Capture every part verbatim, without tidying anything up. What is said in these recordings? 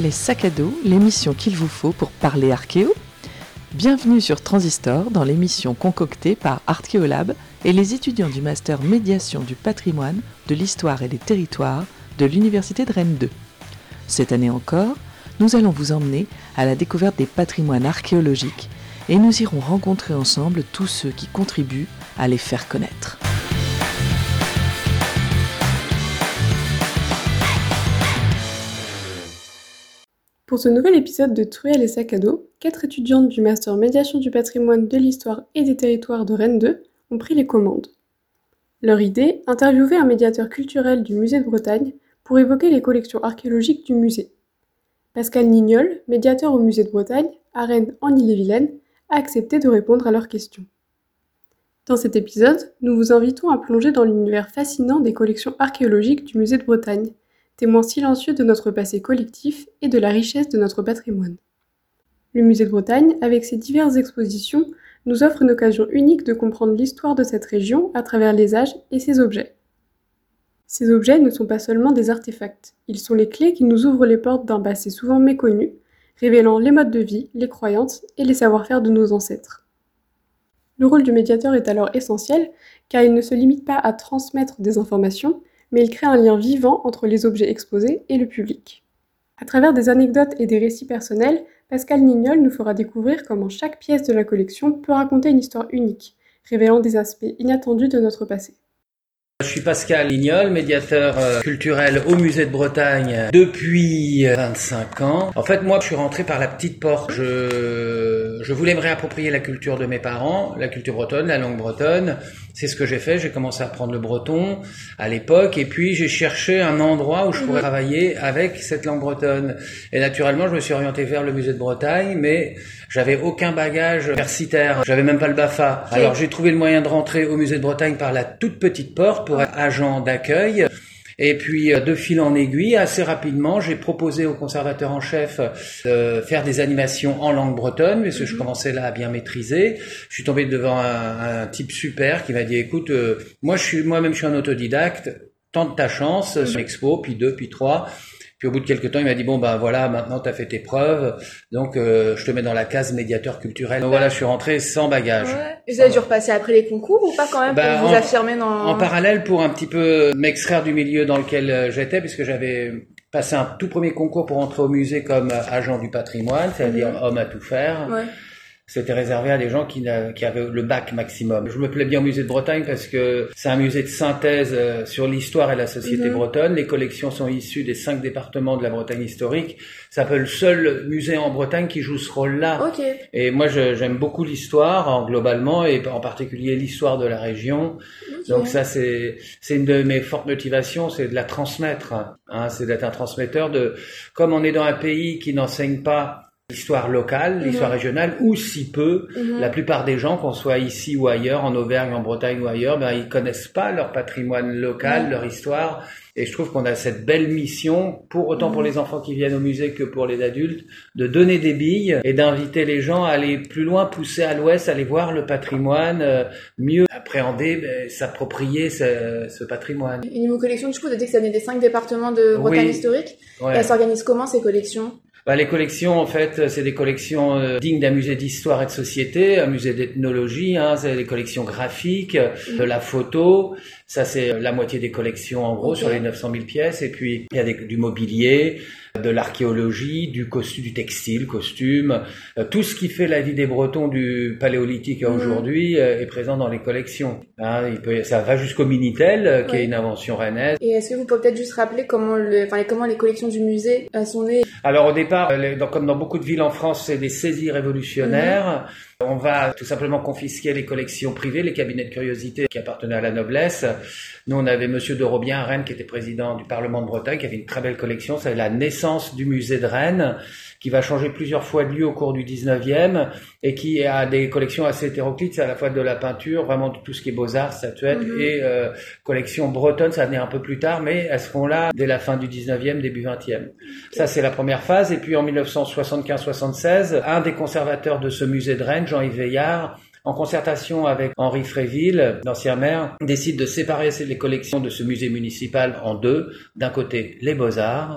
Truelles et Sac à dos, l'émission qu'il vous faut pour parler archéo. Bienvenue sur Transistor dans l'émission concoctée par Archéolab et les étudiants du Master Médiation du patrimoine, de l'histoire et des territoires de l'Université de Rennes deux. Cette année encore, nous allons vous emmener à la découverte des patrimoines archéologiques et nous irons rencontrer ensemble tous ceux qui contribuent à les faire connaître. Pour ce nouvel épisode de Truelles et Sac à dos, quatre étudiantes du Master Médiation du patrimoine, de l'histoire et des territoires de Rennes deux ont pris les commandes. Leur idée, interviewer un médiateur culturel du musée de Bretagne pour évoquer les collections archéologiques du musée. Pascal Nignol, médiateur au musée de Bretagne, à Rennes en Ille-et-Vilaine, a accepté de répondre à leurs questions. Dans cet épisode, nous vous invitons à plonger dans l'univers fascinant des collections archéologiques du musée de Bretagne, témoin silencieux de notre passé collectif et de la richesse de notre patrimoine. Le musée de Bretagne, avec ses diverses expositions, nous offre une occasion unique de comprendre l'histoire de cette région à travers les âges et ses objets. Ces objets ne sont pas seulement des artefacts, ils sont les clés qui nous ouvrent les portes d'un passé souvent méconnu, révélant les modes de vie, les croyances et les savoir-faire de nos ancêtres. Le rôle du médiateur est alors essentiel, car il ne se limite pas à transmettre des informations, mais il crée un lien vivant entre les objets exposés et le public. À travers des anecdotes et des récits personnels, Pascal Nignol nous fera découvrir comment chaque pièce de la collection peut raconter une histoire unique, révélant des aspects inattendus de notre passé. Je suis Pascal Nignol, médiateur euh, culturel au musée de Bretagne depuis euh, vingt-cinq ans. En fait, moi, je suis rentré par la petite porte. Je, je voulais me réapproprier la culture de mes parents, la culture bretonne, la langue bretonne. C'est ce que j'ai fait. J'ai commencé à apprendre le breton à l'époque et puis j'ai cherché un endroit où je pourrais travailler avec cette langue bretonne. Et naturellement, je me suis orienté vers le musée de Bretagne, mais j'avais aucun bagage universitaire. J'avais même pas le BAFA. Alors, j'ai trouvé le moyen de rentrer au musée de Bretagne par la toute petite porte pour être agent d'accueil. Et puis, de fil en aiguille, assez rapidement, j'ai proposé au conservateur en chef de faire des animations en langue bretonne, parce que je commençais là à bien maîtriser. Je suis tombé devant un, un type super qui m'a dit, écoute, euh, moi, je suis, moi-même, je suis un autodidacte, tente ta chance, sur l'expo, puis deux, puis trois. Puis au bout de quelques temps, il m'a dit, bon, ben voilà, maintenant tu as fait tes preuves, donc euh, je te mets dans la case médiateur culturel. Donc voilà, je suis rentré sans bagage. Ouais. Et vous avez dû repasser après les concours ou pas quand même, bah, pour vous en, affirmer dans... En parallèle, pour un petit peu m'extraire du milieu dans lequel j'étais, puisque j'avais passé un tout premier concours pour entrer au musée comme agent du patrimoine, c'est-à-dire mmh. homme à tout faire. Ouais. C'était réservé à des gens qui, qui avaient le bac maximum. Je me plais bien au musée de Bretagne parce que c'est un musée de synthèse sur l'histoire et la société mmh. bretonne. Les collections sont issues des cinq départements de la Bretagne historique. C'est un peu le seul musée en Bretagne qui joue ce rôle-là. Okay. Et moi, je, j'aime beaucoup l'histoire, en, globalement, et en particulier l'histoire de la région. Okay. Donc ça, c'est, c'est une de mes fortes motivations, c'est de la transmettre. Hein, c'est d'être un transmetteur de... Comme on est dans un pays qui n'enseigne pas l'histoire locale, l'histoire mmh. régionale, ou si peu, mmh. la plupart des gens, qu'on soit ici ou ailleurs, en Auvergne, en Bretagne ou ailleurs, ben ils connaissent pas leur patrimoine local, mmh. leur histoire. Et je trouve qu'on a cette belle mission, pour autant mmh. pour les enfants qui viennent au musée que pour les adultes, de donner des billes et d'inviter les gens à aller plus loin, pousser à l'ouest, aller voir le patrimoine, euh, mieux appréhender, ben, s'approprier ce, ce patrimoine. Et niveau collection, du coup, vous avez dit que ça venait des cinq départements de Bretagne oui. historique. Ouais. Et elles s'organisent comment, ces collections ? Bah, les collections, en fait, c'est des collections euh, dignes d'un musée d'histoire et de société, un musée d'ethnologie, hein, c'est des collections graphiques, mmh. de la photo. Ça, c'est la moitié des collections, en gros, okay. sur les neuf cent mille pièces. Et puis, il y a des, du mobilier, de l'archéologie, du costume, du textile, costume. Euh, tout ce qui fait la vie des Bretons du paléolithique à mmh. aujourd'hui euh, est présent dans les collections. Hein, il peut, ça va jusqu'au Minitel, euh, qui ouais. est une invention rennaise. Et est-ce que vous pouvez peut-être juste rappeler comment, le, enfin, comment les collections du musée euh, sont nées ? Alors, au départ, les, dans, comme dans beaucoup de villes en France, c'est des saisies révolutionnaires. Mmh. On va tout simplement confisquer les collections privées, les cabinets de curiosité qui appartenaient à la noblesse. Nous, on avait Monsieur de Robien à Rennes, qui était président du Parlement de Bretagne, qui avait une très belle collection. C'est la naissance du musée de Rennes, qui va changer plusieurs fois de lieu au cours du dix-neuvième et qui a des collections assez hétéroclites. C'est à la fois de la peinture, vraiment de tout ce qui est beaux-arts, statuettes, mmh. et euh, collection bretonne, ça va venir un peu plus tard, mais elles seront là dès la fin du dix-neuvième, début vingtième. Ça, c'est la première phase. Et puis en mille neuf cent soixante-quinze soixante-seize, un des conservateurs de ce musée de Rennes, Jean-Yves Veillard, en concertation avec Henri Fréville, l'ancien maire, décide de séparer les collections de ce musée municipal en deux. D'un côté, les beaux-arts,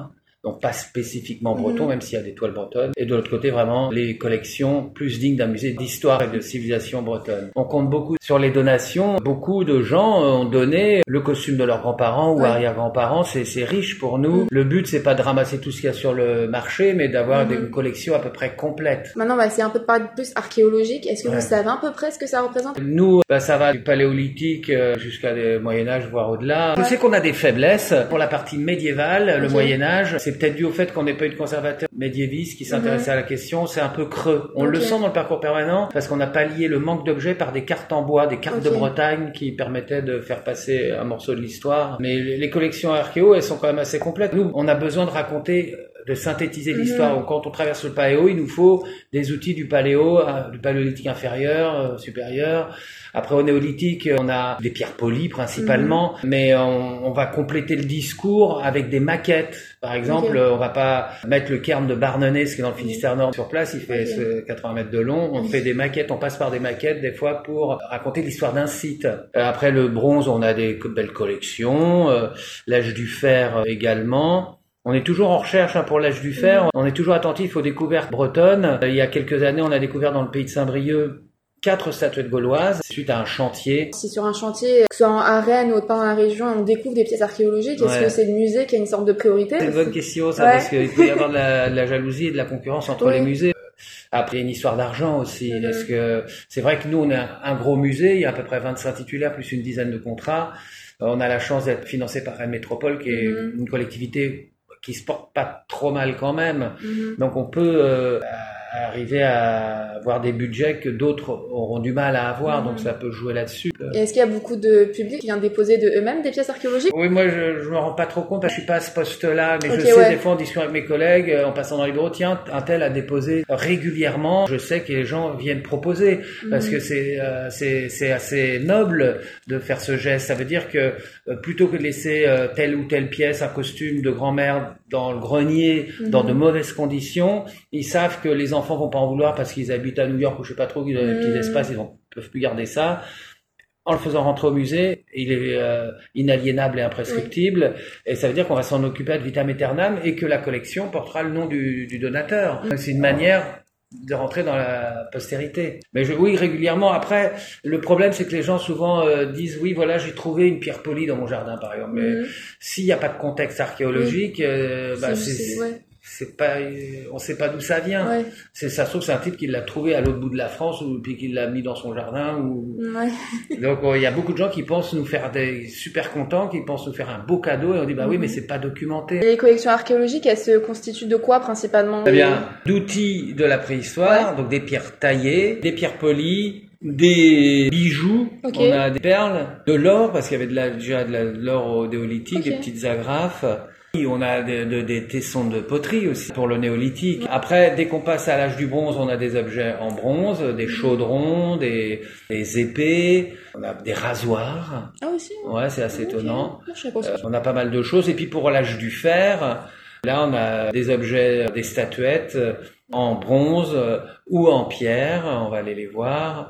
donc pas spécifiquement breton, mmh. même s'il y a des toiles bretonnes. Et de l'autre côté, vraiment, les collections plus dignes d'un musée d'histoire et de civilisation bretonne. On compte beaucoup sur les donations. Beaucoup de gens ont donné le costume de leurs grands-parents ou ouais. arrière-grands-parents. C'est, c'est riche pour nous. Mmh. Le but, c'est pas de ramasser tout ce qu'il y a sur le marché, mais d'avoir mmh. des, une collection à peu près complète. Maintenant, on va essayer un peu de parler plus archéologique. Est-ce que ouais. vous savez à peu près ce que ça représente? Nous, bah, ça va du paléolithique jusqu'à des Moyen-Âge, voire au-delà. Ouais. Je sais qu'on a des faiblesses pour la partie médiévale, okay. le Moyen-Âge. C'est peut-être dû au fait qu'on n'ait pas eu de conservateur médiéviste qui s'intéressait mmh. à la question. C'est un peu creux. On okay. le sent dans le parcours permanent parce qu'on n'a pas lié le manque d'objets par des cartes en bois, des cartes okay. de Bretagne qui permettaient de faire passer un morceau de l'histoire. Mais les collections archéo, elles sont quand même assez complètes. Nous, on a besoin de raconter, de synthétiser mmh. l'histoire. Quand on traverse le paléo, il nous faut des outils du paléo, du paléolithique inférieur, supérieur. Après, au néolithique, on a des pierres polies principalement, mmh. mais on, on va compléter le discours avec des maquettes. Par exemple, okay. on va pas mettre le cairn de Barnenez, ce qui est dans le Finistère Nord, sur place, il fait okay. quatre-vingts mètres de long. On fait des maquettes, on passe par des maquettes des fois pour raconter l'histoire d'un site. Après le bronze, on a des belles collections, l'âge du fer également. On est toujours en recherche hein, pour l'âge du fer, mmh. on est toujours attentif aux découvertes bretonnes. Il y a quelques années, on a découvert dans le pays de Saint-Brieuc quatre statuettes gauloises suite à un chantier. Si sur un chantier, que ce soit à Rennes ou pas dans la région, on découvre des pièces archéologiques, est-ce ouais. que c'est le musée qui a une sorte de priorité? C'est une bonne question ça, ouais. parce qu'il peut y avoir de la, de la jalousie et de la concurrence entre oui. les musées. Après, il y a une histoire d'argent aussi. Mmh. Est-ce que c'est vrai que nous, on a un gros musée, il y a à peu près vingt-cinq titulaires plus une dizaine de contrats. On a la chance d'être financé par Rennes Métropole, qui est mmh. une collectivité qui se porte pas trop mal quand même. Mmh. Donc on peut euh, arriver à avoir des budgets que d'autres auront du mal à avoir, mmh. donc ça peut jouer là-dessus. Et est-ce qu'il y a beaucoup de public qui vient déposer de eux-mêmes des pièces archéologiques? Oui, moi je, je me rends pas trop compte, parce que je suis pas à ce poste-là, mais okay, je sais ouais. des fois en discutant avec mes collègues, en passant dans les bureaux, tiens, un tel a déposé régulièrement. Je sais que les gens viennent proposer, mmh. parce que c'est, euh, c'est, c'est assez noble de faire ce geste. Ça veut dire que euh, plutôt que de laisser euh, telle ou telle pièce, un costume de grand-mère dans le grenier, mmh. dans de mauvaises conditions, ils savent que les enfants vont pas en vouloir parce qu'ils habitent à New York ou je sais pas trop, qu'ils ont des petits espaces, ils ne peuvent plus garder ça. En le faisant rentrer au musée, il est euh, inaliénable et imprescriptible, oui. et ça veut dire qu'on va s'en occuper ad vitam aeternam et que la collection portera le nom du, du donateur. Oui. C'est une manière de rentrer dans la postérité. Mais je, oui, régulièrement. Après, le problème, c'est que les gens souvent euh, disent, oui, voilà, j'ai trouvé une pierre polie dans mon jardin, par exemple. Mais mmh. s'il n'y a pas de contexte archéologique, oui. euh, bah, c'est... c'est, c'est ouais. c'est pas, on sait pas d'où ça vient. Ouais. C'est, ça se trouve, c'est un type qui l'a trouvé à l'autre bout de la France ou puis qui l'a mis dans son jardin ou. Ouais. Donc, il y a beaucoup de gens qui pensent nous faire des super contents, qui pensent nous faire un beau cadeau et on dit bah mmh. oui, mais c'est pas documenté. Les collections archéologiques, elles se constituent de quoi principalement? Eh bien, d'outils de la préhistoire, ouais. donc des pierres taillées, des pierres polies. Des bijoux, okay. on a des perles, de l'or parce qu'il y avait de la, déjà de, la, de l'or au néolithique, okay. des petites agrafes. On a des, des, des tessons de poterie aussi pour le néolithique. Ouais. Après, dès qu'on passe à l'âge du bronze, on a des objets en bronze, des chaudrons, des, des épées, on a des rasoirs. Ah aussi. Ouais, ouais c'est assez okay. étonnant. Euh, on a pas mal de choses. Et puis pour l'âge du fer, là on a des objets, des statuettes en bronze ou en pierre. On va aller les voir.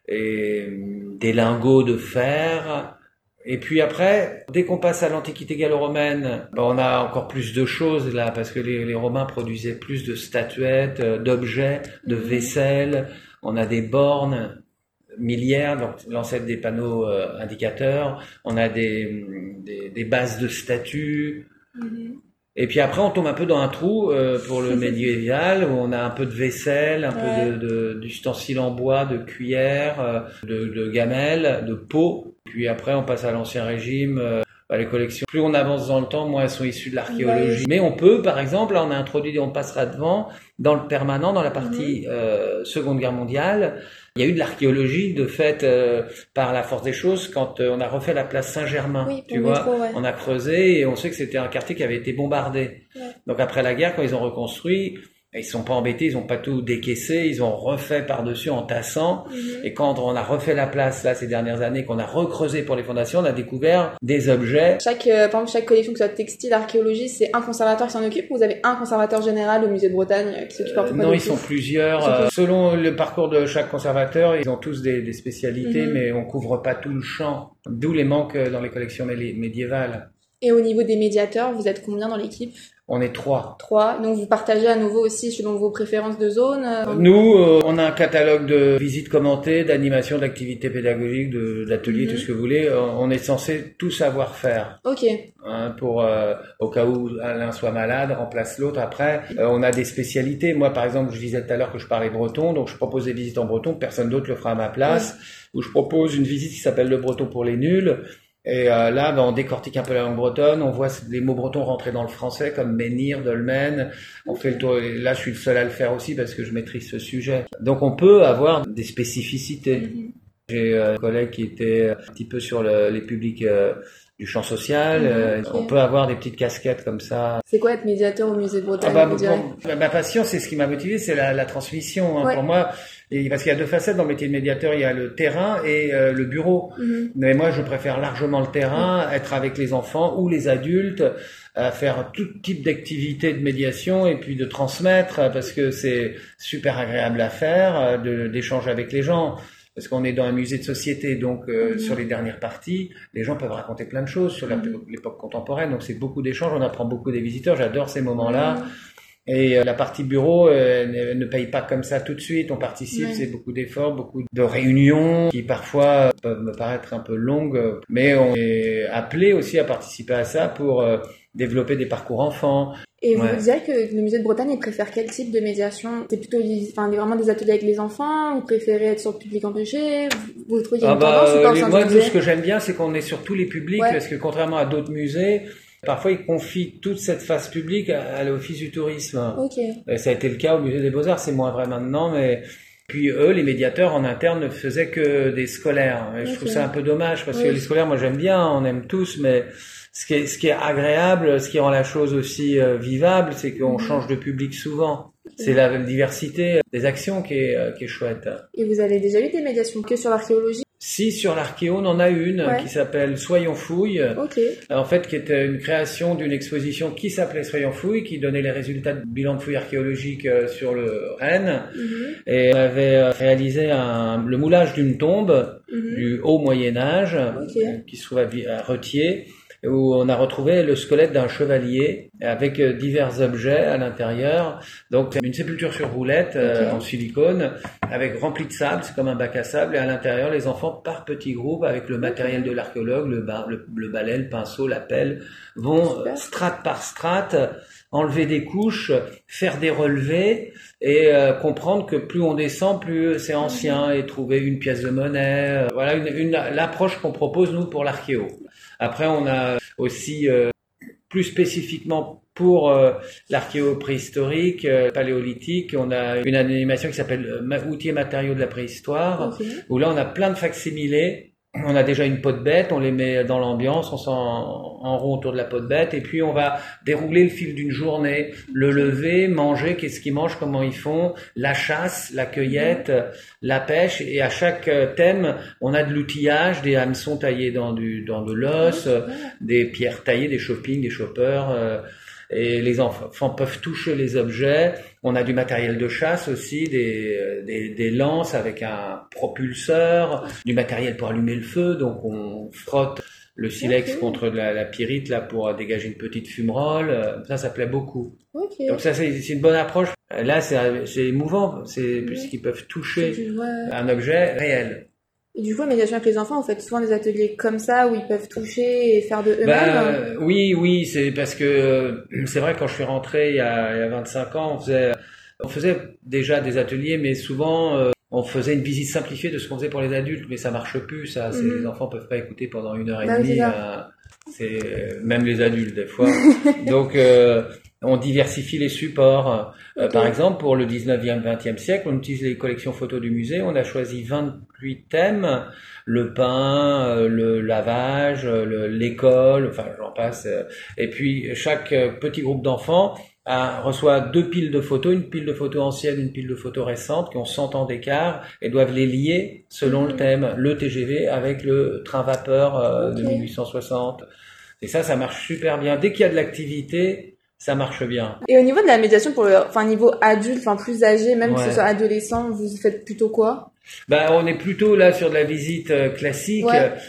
Et des lingots de fer. Et puis après, dès qu'on passe à l'Antiquité gallo-romaine, ben on a encore plus de choses là, parce que les, les Romains produisaient plus de statuettes, d'objets, de vaisselle. On a des bornes miliaires, donc l'ancêtre des panneaux euh, indicateurs. On a des, des, des bases de statues. Mm-hmm. Et puis après, on tombe un peu dans un trou euh, pour le médiéval, où on a un peu de vaisselle, un ouais. peu de, de, d'ustensiles en bois, de cuillères, euh, de, de gamelles, de pots. Puis après, on passe à l'Ancien Régime. Euh, bah, les collections, plus on avance dans le temps, moins elles sont issues de l'archéologie. Ouais. Mais on peut, par exemple, là on a introduit, on passera devant, dans le permanent, dans la partie mmh. euh, Seconde Guerre mondiale, il y a eu de l'archéologie de fait euh, par la force des choses quand euh, on a refait la place Saint-Germain. Oui, tu vois, métro, ouais. on a creusé et on sait que c'était un quartier qui avait été bombardé. Ouais. Donc après la guerre, quand ils ont reconstruit, ils sont pas embêtés, ils ont pas tout décaissé, ils ont refait par-dessus en tassant. Mm-hmm. Et quand on a refait la place là ces dernières années, qu'on a recreusé pour les fondations, on a découvert des objets. Chaque, euh, par exemple, chaque collection, que ce soit textile, archéologie, c'est un conservateur qui s'en occupe ou vous avez un conservateur général au musée de Bretagne qui s'occupe un peu euh, Non, ils sont plusieurs. Ils sont euh, selon le parcours de chaque conservateur, ils ont tous des, des spécialités, mm-hmm. mais on couvre pas tout le champ. D'où les manques dans les collections médiévales. Et au niveau des médiateurs, vous êtes combien dans l'équipe ? On est trois. Trois. Donc vous partagez à nouveau aussi selon vos préférences de zone. Euh... Nous, euh, on a un catalogue de visites commentées, d'animations, d'activités pédagogiques, de, d'ateliers, mm-hmm. tout ce que vous voulez. Euh, on est censé tout savoir faire. Ok. Hein, pour euh, au cas où l'un soit malade, remplace l'autre. Après, euh, on a des spécialités. Moi, par exemple, je disais tout à l'heure que je parlais breton, donc je propose des visites en breton. Personne d'autre le fera à ma place. Oui. Ou je propose une visite qui s'appelle le breton pour les nuls. Et euh, là, ben, on décortique un peu la langue bretonne, on voit les mots bretons rentrer dans le français, comme menhir, dolmen. On fait le tour. Et là, je suis le seul à le faire aussi parce que je maîtrise ce sujet. Donc, on peut avoir des spécificités. Mm-hmm. J'ai euh, un collègue qui était un petit peu sur le, les publics euh, du champ social. Mmh, euh, okay. On peut avoir des petites casquettes comme ça. C'est quoi être médiateur au musée de Bretagne? Ah bah, bon, ma passion, c'est ce qui m'a motivé, c'est la, la transmission. Hein, ouais. Pour moi, et parce qu'il y a deux facettes dans le métier de médiateur, il y a le terrain et euh, le bureau. Mmh. Mais moi, je préfère largement le terrain, mmh. être avec les enfants ou les adultes, à faire tout type d'activité de médiation et puis de transmettre, parce que c'est super agréable à faire, de, d'échanger avec les gens. Parce qu'on est dans un musée de société, donc euh, mmh. sur les dernières parties, les gens peuvent raconter plein de choses sur la, mmh. l'époque contemporaine, donc c'est beaucoup d'échanges, on apprend beaucoup des visiteurs, j'adore ces moments-là. Mmh. Et euh, la partie bureau euh, ne, ne paye pas comme ça tout de suite, on participe, mmh. c'est beaucoup d'efforts, beaucoup de réunions qui parfois peuvent me paraître un peu longues, mais on est appelé aussi à participer à ça pour euh, développer des parcours enfants. Et vous ouais. vous disiez que le musée de Bretagne, il préfère quel type de médiation? C'est plutôt enfin, vraiment des ateliers avec les enfants? Vous préférez être sur le public empêché? Vous, vous trouvez qu'il y a une ah tendance bah, ou pas au les, sein moi, du musée? Ce que j'aime bien, c'est qu'on est sur tous les publics, ouais. parce que contrairement à d'autres musées, parfois ils confient toute cette phase publique à, à l'Office du tourisme. Okay. Et ça a été le cas au musée des Beaux-Arts, c'est moins vrai maintenant, mais... Puis eux, les médiateurs en interne ne faisaient que des scolaires. Et okay. je trouve ça un peu dommage, parce oui. que les scolaires, moi j'aime bien, on aime tous, mais... Ce qui est, ce qui est agréable, ce qui rend la chose aussi euh, vivable, c'est qu'on mmh. change de public souvent. C'est la diversité des actions qui est, euh, qui est chouette. Et vous avez déjà eu des médiations que sur l'archéologie? Si, sur l'archéo, on en a une ouais. qui s'appelle Soyons Fouilles. Okay. En fait, qui était une création d'une exposition qui s'appelait Soyons Fouilles, qui donnait les résultats de bilan de fouilles archéologiques euh, sur le Rennes. Mm-hmm. Et on avait réalisé un, le moulage d'une tombe mm-hmm. du haut Moyen-Âge, okay. euh, qui se trouve à, à Retier, où on a retrouvé le squelette d'un chevalier avec divers objets à l'intérieur. Donc une sépulture sur roulette okay. euh, en silicone avec rempli de sable, c'est comme un bac à sable, et à l'intérieur les enfants par petits groupes avec le matériel de l'archéologue, le, bar, le, le balai, le pinceau, la pelle, vont euh, strate par strate enlever des couches, faire des relevés et euh, comprendre que plus on descend, plus c'est ancien, et trouver une pièce de monnaie. Euh, voilà une, une, l'approche qu'on propose nous pour l'archéo. Après, on a aussi, euh, plus spécifiquement pour euh, l'archéo préhistorique, euh, paléolithique, on a une animation qui s'appelle euh, Outils et matériaux de la préhistoire, okay. où là, on a plein de facsimilés. On a déjà une peau de bête, on les met dans l'ambiance, on s'en en rond autour de la peau de bête, et puis on va dérouler le fil d'une journée, le lever, manger, qu'est-ce qu'ils mangent, comment ils font, la chasse, la cueillette, la pêche, et à chaque thème, on a de l'outillage, des hameçons taillés dans du dans de l'os, des pierres taillées, des choppings, des choppers, euh, et les enfants peuvent toucher les objets. On a du matériel de chasse aussi, des, des, des lances avec un propulseur, du matériel pour allumer le feu, donc on frotte le silex okay. contre la, la pyrite là pour dégager une petite fumerole. Ça, ça plaît beaucoup. Okay. Donc ça, c'est, c'est une bonne approche. Là, c'est, c'est émouvant, c'est, puisqu'ils peuvent toucher un objet réel. Et du coup, la médiation avec les enfants, vous faites souvent des ateliers comme ça où ils peuvent toucher et faire de eux-mêmes? Ben, oui, oui, c'est parce que c'est vrai, quand je suis rentré il y a, il y a vingt-cinq ans, on faisait, on faisait déjà des ateliers, mais souvent euh, on faisait une visite simplifiée de ce qu'on faisait pour les adultes, mais ça marche plus, ça. C'est, mm-hmm. Les enfants peuvent pas écouter pendant une heure et ben, demie. C'est, euh, c'est même les adultes des fois. Donc euh, on diversifie les supports. Euh, okay. Par exemple, pour le dix-neuvième, vingtième siècle, on utilise les collections photos du musée. On a choisi vingt-huit thèmes: le pain, le lavage, le, l'école, enfin j'en passe. Et puis chaque petit groupe d'enfants a, reçoit deux piles de photos, une pile de photos anciennes, une pile de photos récentes, qui ont cent ans d'écart, et doivent les lier selon le thème. Le T G V avec le train vapeur euh, okay. de mille huit cent soixante. Et ça, ça marche super bien. Dès qu'il y a de l'activité, ça marche bien. Et au niveau de la médiation pour le, enfin, niveau adulte, enfin, plus âgé, même ouais. que ce soit adolescent, vous faites plutôt quoi? Ben, on est plutôt là sur de la visite euh, classique. Ouais.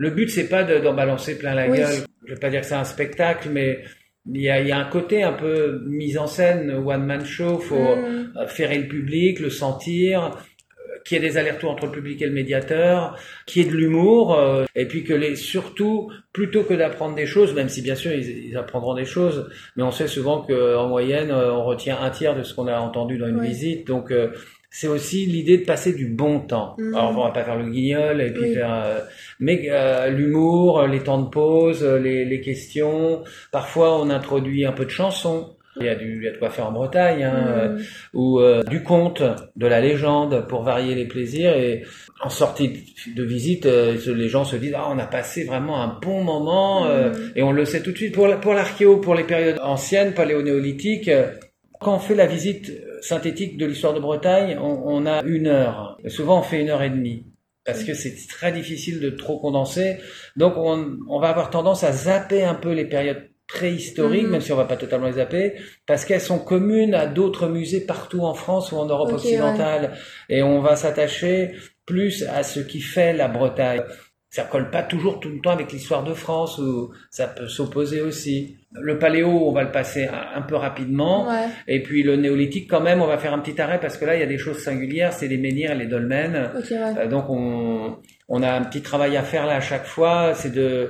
Le but, c'est pas de, d'en balancer plein la Oui. gueule. Je vais pas dire que c'est un spectacle, mais il y a, il y a un côté un peu mise en scène, one man show. Faut Mm. ferrer le public, le sentir, euh, qu'il y ait des allers-retours entre le public et le médiateur, qu'il y ait de l'humour, euh, et puis que les, surtout, plutôt que d'apprendre des choses, même si bien sûr ils, ils apprendront des choses, mais on sait souvent qu'en moyenne, euh, on retient un tiers de ce qu'on a entendu dans une Oui. visite, donc euh, c'est aussi l'idée de passer du bon temps. Mm. Alors on va pas faire le guignol et puis Oui. faire, euh, mais euh, l'humour, les temps de pause, les, les questions. Parfois on introduit un peu de chansons. Il y a du, il y a de quoi faire en Bretagne, hein, euh, Mm. ou euh, du conte, de la légende pour varier les plaisirs. Et en sortie de visite, euh, les gens se disent ah on a passé vraiment un bon moment euh, Mm. et on le sait tout de suite. Pour la- pour l'archéo, pour les périodes anciennes, paléonéolithiques. euh, Quand on fait la visite synthétique de l'histoire de Bretagne, on, on a une heure. Et souvent, on fait une heure et demie. Parce que c'est très difficile de trop condenser. Donc, on, on va avoir tendance à zapper un peu les périodes préhistoriques, Mhm. même si on va pas totalement les zapper, parce qu'elles sont communes à d'autres musées partout en France ou en Europe Ok, occidentale. Et on va s'attacher plus à ce qui fait la Bretagne. Ça colle pas toujours tout le temps avec l'histoire de France, où ça peut s'opposer aussi. Le paléo, on va le passer un, un peu rapidement. Ouais. Et puis le néolithique, quand même, on va faire un petit arrêt parce que là, il y a des choses singulières, c'est les menhirs et les dolmens. Ok, ouais. Euh, donc on, on a un petit travail à faire là à chaque fois, c'est de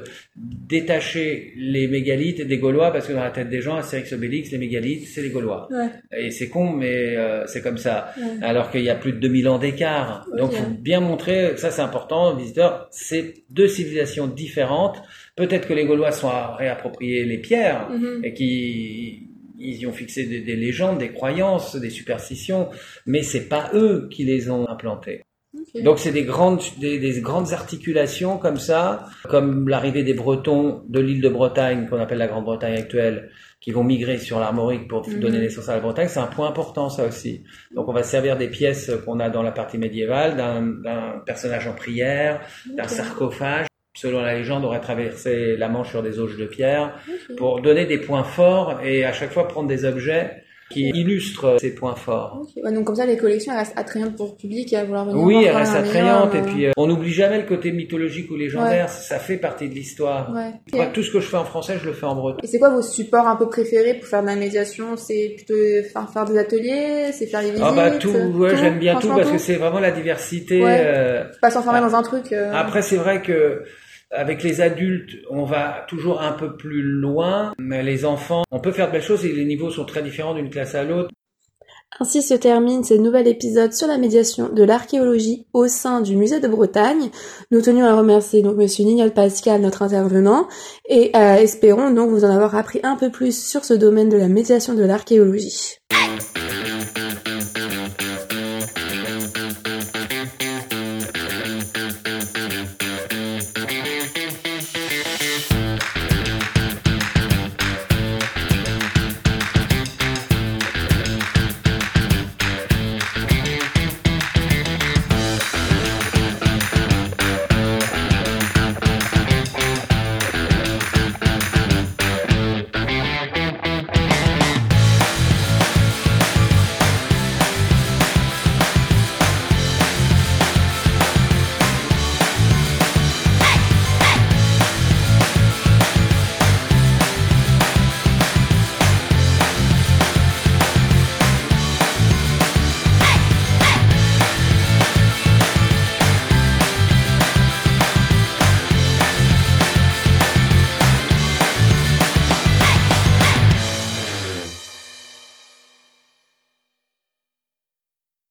détacher les mégalithes des Gaulois, parce que dans la tête des gens, Astérix Obélix, les mégalithes, c'est les Gaulois. Ouais. Et c'est con, mais euh, c'est comme ça. Ouais. Alors qu'il y a plus de deux mille ans d'écart. Ok. Donc faut bien montrer, ça c'est important, aux visiteurs, c'est deux civilisations différentes. Peut-être que les Gaulois sont à réapproprier les pierres, Mhm. et qui ils y ont fixé des, des légendes, des croyances, des superstitions, mais c'est pas eux qui les ont implantées. Ok. Donc c'est des grandes, des, des grandes articulations comme ça, comme l'arrivée des Bretons de l'île de Bretagne, qu'on appelle la Grande-Bretagne actuelle, qui vont migrer sur l'Armorique pour Mhm. donner naissance à la Bretagne, c'est un point important ça aussi. Donc on va se servir des pièces qu'on a dans la partie médiévale, d'un, d'un personnage en prière, d'un Ok. sarcophage, selon la légende aurait traversé la Manche sur des auges de pierre, Ok. pour donner des points forts et à chaque fois prendre des objets qui illustrent ces points forts. Ok. Ouais, donc comme ça, les collections elles restent attrayantes pour le public et à vouloir venir Oui, voir elle quand reste même un attrayante et minimum, puis euh, on n'oublie jamais le côté mythologique ou légendaire, Ouais. ça fait partie de l'histoire. Ouais. Moi, Ok. tout ce que je fais en français, je le fais en breton. Et c'est quoi vos supports un peu préférés pour faire de la médiation? C'est plutôt faire, faire des ateliers, c'est faire des visites? Ah bah tout, ouais, j'aime bien tout franchement, parce que c'est vraiment la diversité. Ouais. euh, Pas s'enfermer Ah. dans un truc. euh, Après, c'est vrai que avec les adultes, on va toujours un peu plus loin, mais les enfants, on peut faire de belles choses et les niveaux sont très différents d'une classe à l'autre. Ainsi se termine ce nouvel épisode sur la médiation de l'archéologie au sein du musée de Bretagne. Nous tenions à remercier donc monsieur Nignol Pascal, notre intervenant, et euh, espérons donc vous en avoir appris un peu plus sur ce domaine de la médiation de l'archéologie.